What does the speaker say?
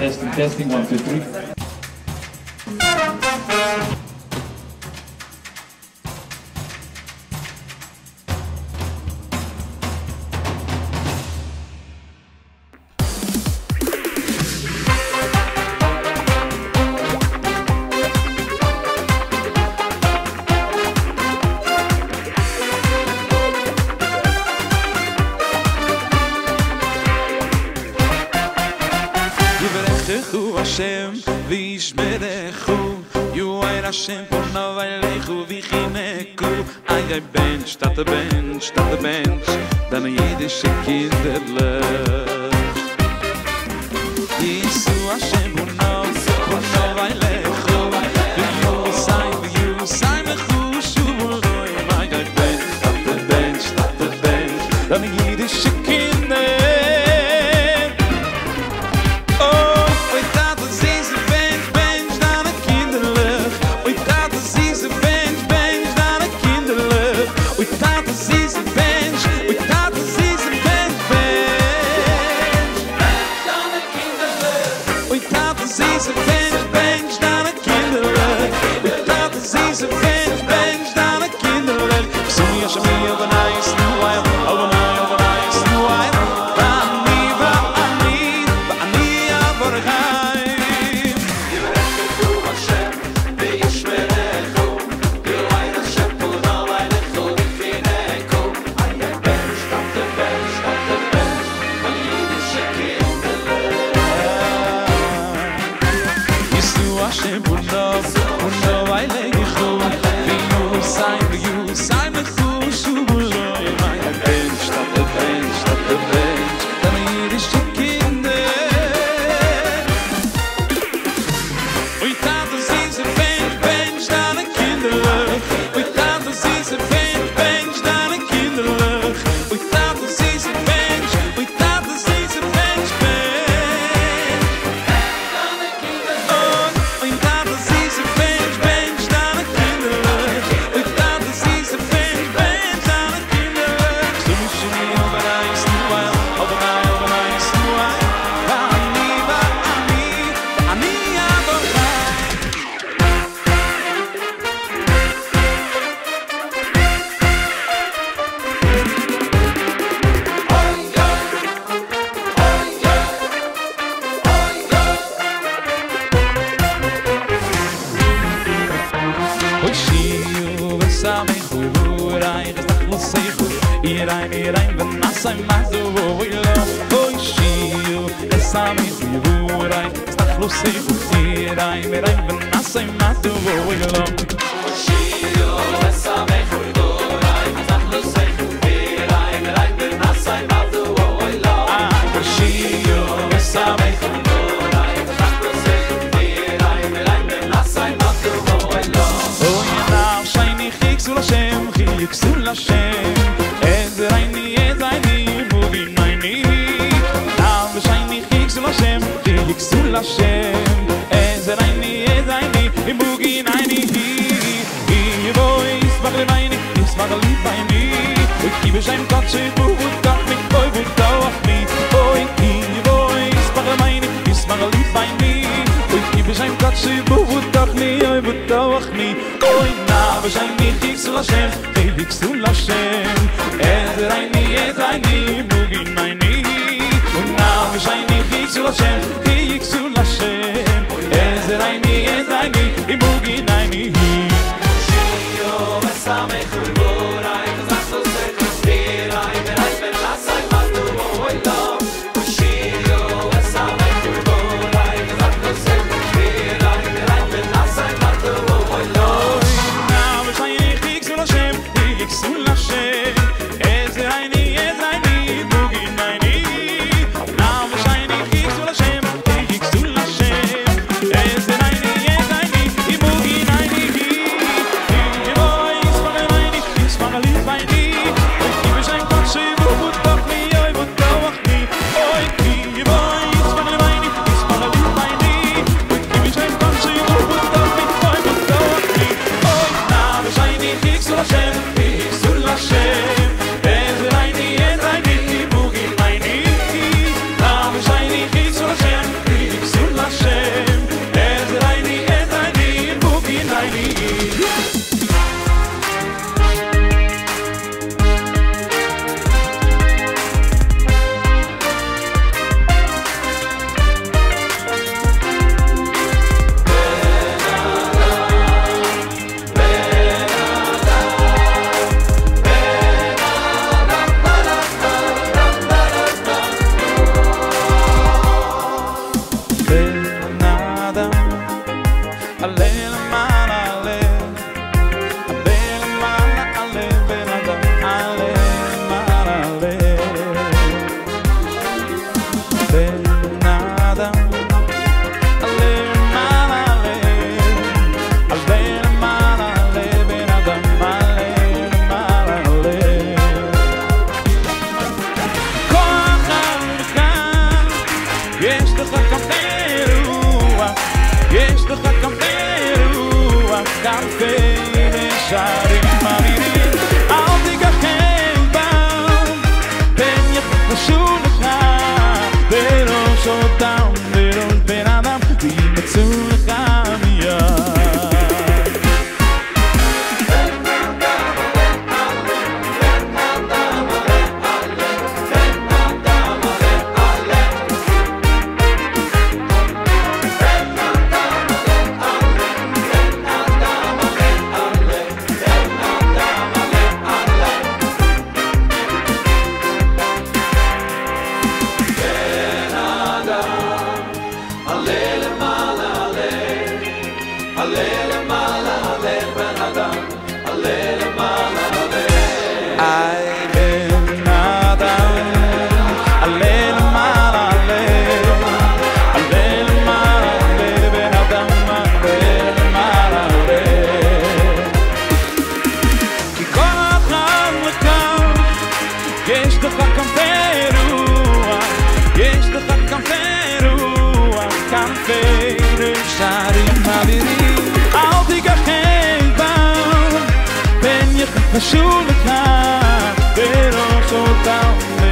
Testing, 1, 2, 3. Hashem, v'yishmerechu, Yu'er Hashem, ponav alechu, v'chineku, ay bench, statt der bench, deine jüdische Kinderlech. Yisu Hashem, ponav alechu, v'yusay mechu, shuvuroi, ay bench, statt der bench, deine jüdische Kinderlech. בן אדם עלה למעלה עלה למעלה בן אדם עלה למעלה כוח המכאן יש לך קפה רוח יש לך קפה רוח קפה נשארים מאמינים אל תיגחם בם פן יחשו לך בראש אותם בראש בן אדם וימצאו לך מיד יש לך קפה רוח, יש לך קפה רוח, קפה נשארים אווירים, אל תיגחם בם, פן יחשו לך בראש אותם